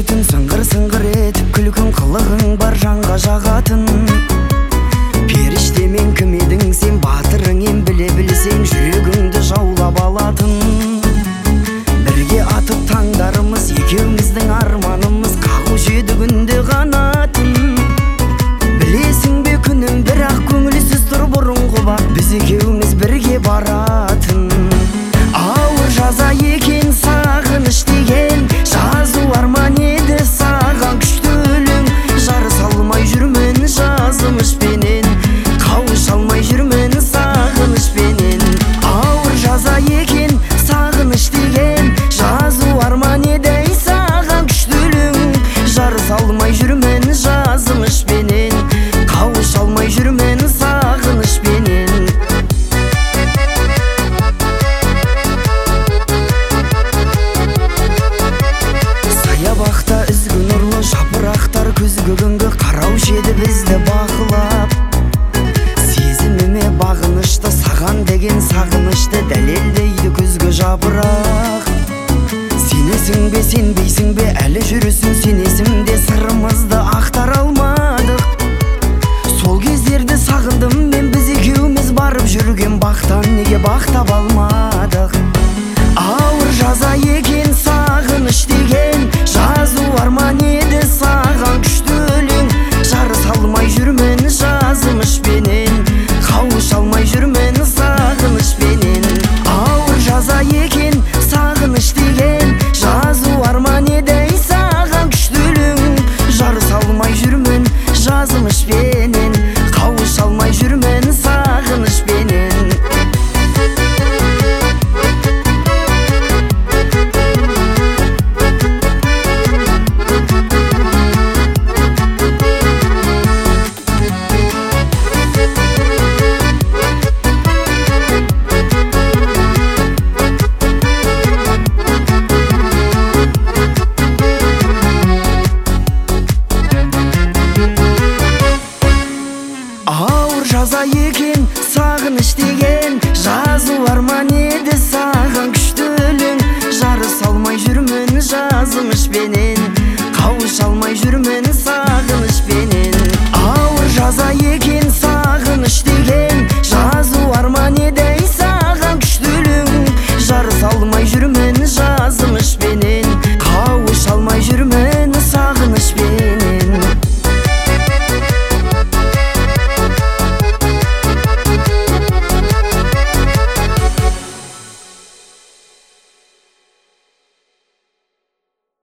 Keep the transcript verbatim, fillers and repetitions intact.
түн сыңғыр-сыңғыр етіп күлкің қылығың бар жанға жағатын. Періштемен кім едің сен, батырың ем біле білсең, жүрегіңді жаулап алатын. Бірге атып таңдарымыз, екеуміздің арманымыз, қағушы еді күнде қанатын. Білесің бе күнім бірақ көңілсіз тұр бұрынғы бақ, біз екеуміз бірге баратын. Ауыр жаза екен сағыныш деген, жазу арман еді саған күшті өлең. Жарыса алмай жүрмін жазымышпенен, қауыша алмай жүрмін сағынышпенен. Ауыр жаза екен сағыныш деген, жазу арман еді саған күшті өлең. Жарыса алмай жүрмін жазымышпенен, қауыша алмай жүрмін сағынышпенен. Саябақта үзгі нұрлы жапырақтар күзгі күнгі қараушы еді бізді бақылап. Сезіміме бағынышты, саған деген сағынышты дәлелдейді күзгі жапырақ. Сенесің бе сенбейсің бе, әлі жүрісің сенесің де, сырымызды ақтара алмадық. Сол кездерді сағындым мен, біз екеуміз барып жүрген бақтан неге бақтап алмадық. Ауыр жаза екен сағыныш деген, жазу арман еді саған күшті өлең. Жарыса алмай жүрмін жазымышпенен, қауыша алмай жүрмін сағынышпенен. Ауыр жаза екен сағыныш деген, жазу арман еді саған күшті өлең. Жарыса алмай жүрмін жазымышпенен, қауыша алмай жүрмін сағынышпенен. Ауыр жаза екен сағыныш деген, жазу арман еді саған күшті өлең. Жарыса алмай жүрмін жазымышпенен, қауыша алмай жүрмін